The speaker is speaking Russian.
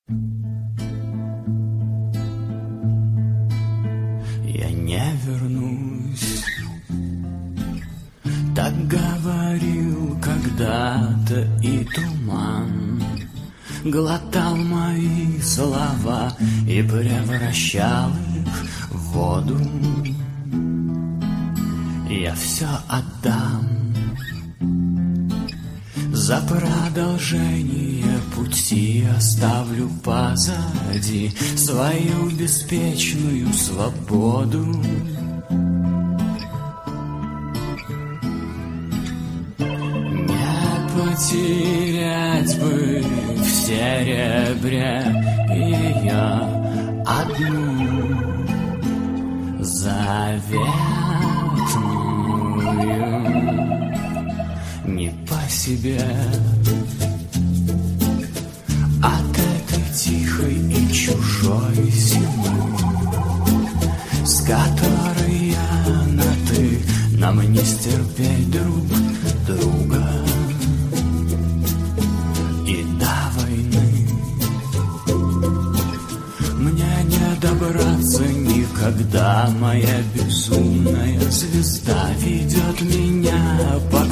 Я не вернусь, так говорил когда-то и туман, глотал мои слова и превращал их в воду. Я все отдам за продолжение пути, оставлю позади свою беспечную свободу. Не потерять бы в серебре ее одну заветную, не по себе от этой тихой и чужой зимы, с которой я на ты, нам не стерпеть друг друга и до войны. Мне не добраться никогда, моя безумная звезда ведет меня по